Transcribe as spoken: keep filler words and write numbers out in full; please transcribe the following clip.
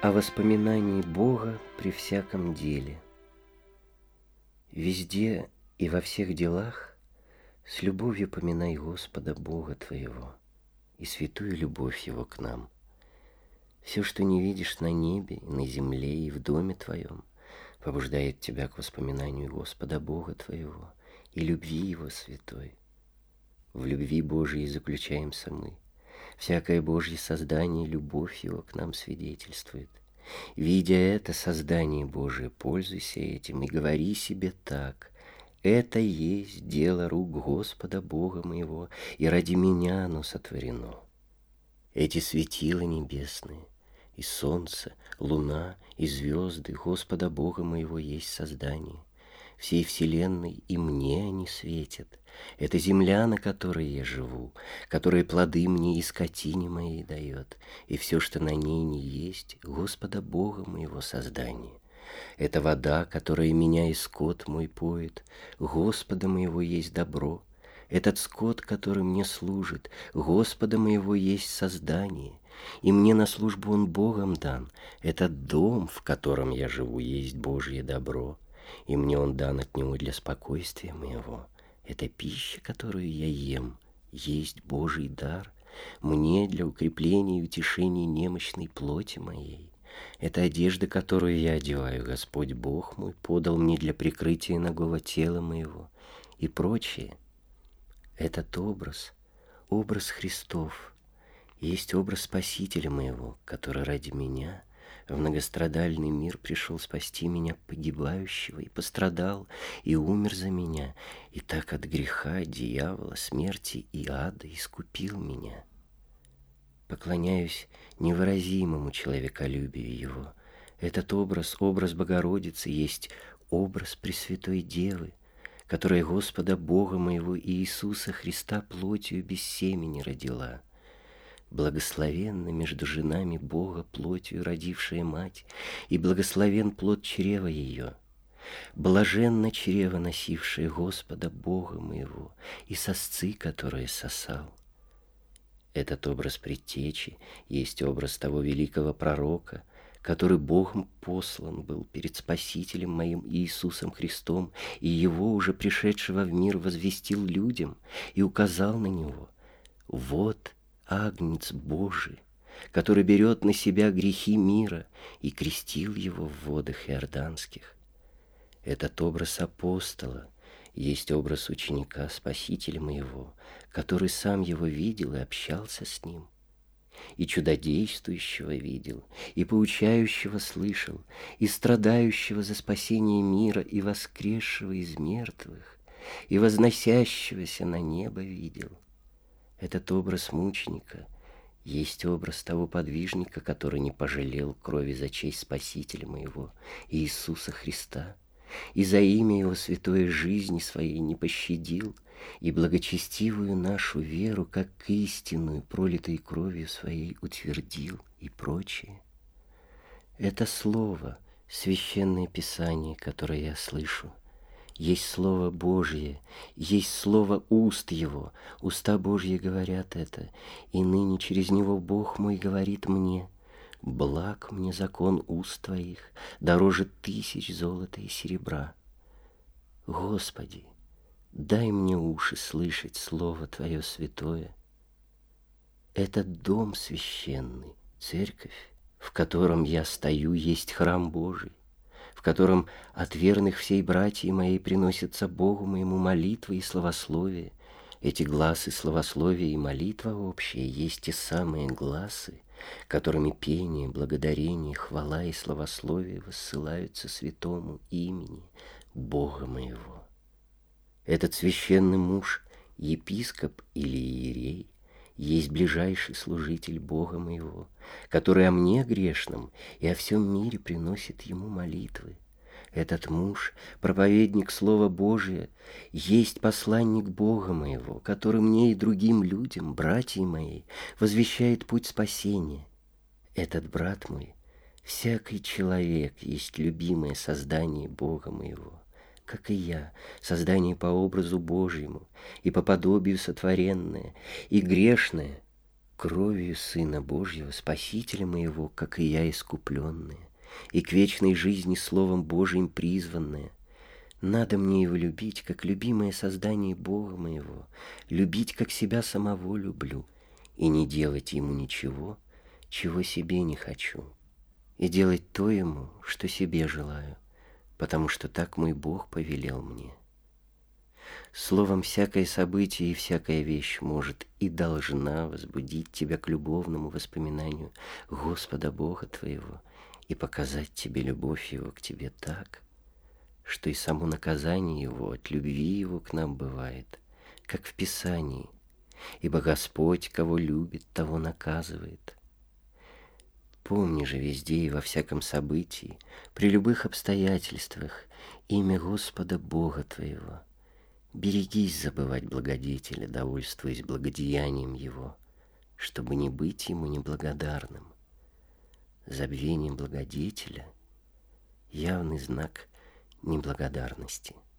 о воспоминании Бога при всяком деле. Везде и во всех делах с любовью поминай Господа Бога твоего и святую любовь Его к нам. Все, что не видишь на небе, и на земле, и в доме твоем, побуждает тебя к воспоминанию Господа Бога твоего и любви Его святой. В любви Божией заключаемся мы. Всякое Божье создание, любовь Его к нам свидетельствует. Видя это создание Божие, пользуйся этим и говори себе так: это есть дело рук Господа Бога моего, и ради меня оно сотворено. Эти светила небесные, и солнце, луна, и звезды Господа Бога моего есть создание. Всей вселенной и мне они светят. Это земля, на которой я живу, которая плоды мне и скотине моей дает, и все, что на ней не есть, Господа Бога моего создания. Это вода, которая меня и скот мой поет, Господа моего есть добро. Этот скот, который мне служит, Господа моего есть создание, и мне на службу он Богом дан. Этот дом, в котором я живу, есть Божье добро, и мне он дан от него для спокойствия моего. Эта пища, которую я ем, есть Божий дар мне для укрепления и утешения немощной плоти моей. Это одежда, которую я одеваю, Господь Бог мой подал мне для прикрытия нагого тела моего, и прочее. Этот образ, образ Христов, есть образ Спасителя моего, который ради меня в многострадальный мир пришел спасти меня, погибающего, и пострадал, и умер за меня, и так от греха, дьявола, смерти и ада искупил меня. Поклоняюсь невыразимому человеколюбию Его. Этот образ, образ Богородицы, есть образ Пресвятой Девы, которая Господа Бога моего и Иисуса Христа плотью без семени родила. Благословенна между женами Бога плотью родившая мать, и благословен плод чрева ее. Блаженна чрево, носившее Господа Бога моего, и сосцы, которые сосал. Этот образ предтечи есть образ того великого пророка, который Богом послан был перед Спасителем моим Иисусом Христом, и Его, уже пришедшего в мир, возвестил людям и указал на Него. Вот Агнец Божий, который берет на себя грехи мира, и крестил его в водах иорданских. Этот образ апостола есть образ ученика Спасителя моего, который сам его видел и общался с ним, и чудодействующего видел, и поучающего слышал, и страдающего за спасение мира, и воскресшего из мертвых, и возносящегося на небо видел. Этот образ мученика есть образ того подвижника, который не пожалел крови за честь Спасителя моего, Иисуса Христа, и за имя Его святой жизни своей не пощадил, и благочестивую нашу веру, как истинную, пролитой кровью своей, утвердил, и прочее. Это слово, священное Писание, которое я слышу, есть Слово Божье, есть Слово уст Его. Уста Божьи говорят это, и ныне через Него Бог мой говорит мне: благ мне закон уст Твоих, дороже тысяч золота и серебра. Господи, дай мне уши слышать Слово Твое святое. Этот дом священный, церковь, в котором я стою, есть храм Божий, в котором от верных всей братьи моей приносятся Богу моему молитвы и славословие. Эти гласы славословия и молитва общие есть те самые гласы, которыми пение, благодарение, хвала и славословие воссылаются святому имени Бога моего. Этот священный муж, епископ или иерей, есть ближайший служитель Бога моего, который о мне грешном и о всем мире приносит ему молитвы. Этот муж, проповедник Слова Божия, есть посланник Бога моего, который мне и другим людям, братьям мои, возвещает путь спасения. Этот брат мой, всякий человек, есть любимое создание Бога моего, как и я, создание по образу Божьему и по подобию сотворенное, и грешное, кровью Сына Божьего, Спасителя моего, как и я искупленная, и к вечной жизни Словом Божиим призванная. Надо мне его любить, как любимое создание Бога моего, любить, как себя самого люблю, и не делать ему ничего, чего себе не хочу, и делать то ему, что себе желаю, потому что так мой Бог повелел мне. Словом, всякое событие и всякая вещь может и должна возбудить тебя к любовному воспоминанию Господа Бога твоего и показать тебе любовь Его к тебе так, что и само наказание Его от любви Его к нам бывает, как в Писании, ибо Господь, кого любит, того наказывает. Помни же везде и во всяком событии, при любых обстоятельствах, имя Господа Бога твоего. Берегись забывать благодетеля, довольствуясь благодеянием Его, чтобы не быть Ему неблагодарным. Забвение благодетеля — явный знак неблагодарности.